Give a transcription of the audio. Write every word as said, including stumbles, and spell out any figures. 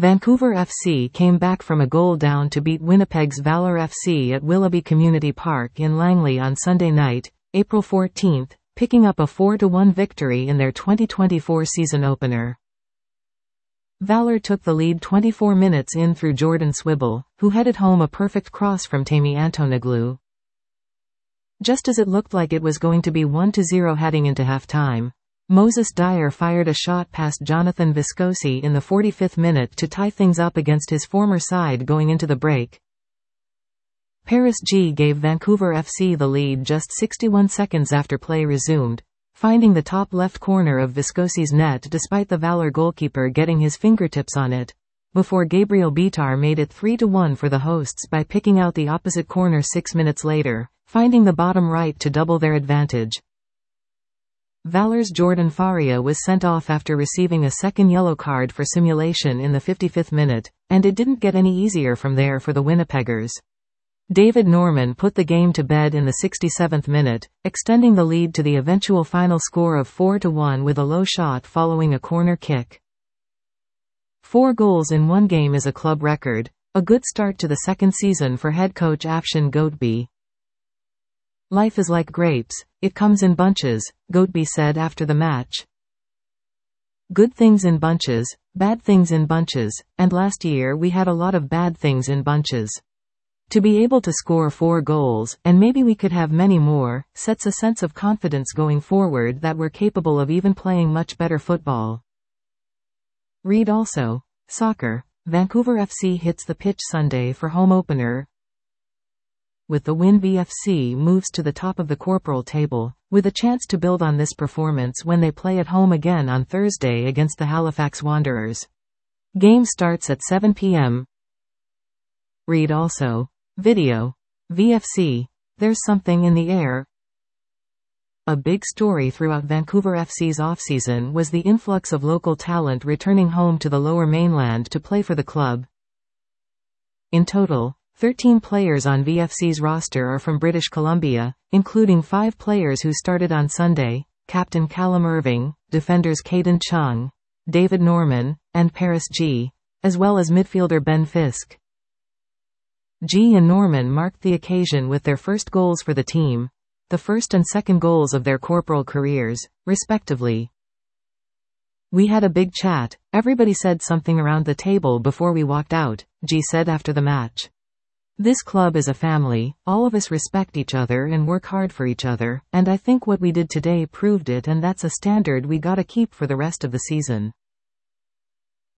Vancouver F C came back from a goal down to beat Winnipeg's Valour F C at Willoughby Community Park in Langley on Sunday night, April fourteenth, picking up a four to one victory in their twenty twenty-four season opener. Valour took the lead twenty-four minutes in through Jordan Swibble, who headed home a perfect cross from Tammy Antonoglou. Just as it looked like it was going to be one to zero heading into halftime, Moses Dyer fired a shot past Jonathan Viscosi in the forty-fifth minute to tie things up against his former side going into the break. Paris G gave Vancouver F C the lead just sixty-one seconds after play resumed, finding the top left corner of Viscosi's net despite the Valour goalkeeper getting his fingertips on it, before Gabriel Bitar made it three to one for the hosts by picking out the opposite corner six minutes later, finding the bottom right to double their advantage. Valour's Jordan Faria was sent off after receiving a second yellow card for simulation in the fifty-fifth minute, and it didn't get any easier from there for the Winnipeggers. David Norman put the game to bed in the sixty-seventh minute, extending the lead to the eventual final score of four to one with a low shot following a corner kick. Four goals in one game is a club record, a good start to the second season for head coach Afshan Goatby. Life is like grapes, it comes in bunches, Goatby said after the match. Good things in bunches, bad things in bunches, and last year we had a lot of bad things in bunches. To be able to score four goals, and maybe we could have many more, sets a sense of confidence going forward that we're capable of even playing much better football. Read also, soccer, Vancouver F C hits the pitch Sunday for home opener. With the win, V F C moves to the top of the corporal table, with a chance to build on this performance when they play at home again on Thursday against the Halifax Wanderers. Game starts at seven p m Read also, video, V F C, there's something in the air. A big story throughout Vancouver F C's offseason was the influx of local talent returning home to the Lower Mainland to play for the club. In total, thirteen players on V F C's roster are from British Columbia, including five players who started on Sunday, captain Callum Irving, defenders Caden Chung, David Norman, and Paris G, as well as midfielder Ben Fisk. G and Norman marked the occasion with their first goals for the team, the first and second goals of their corporal careers, respectively. We had a big chat, everybody said something around the table before we walked out, G said after the match. This club is a family, all of us respect each other and work hard for each other, and I think what we did today proved it, and that's a standard we gotta keep for the rest of the season.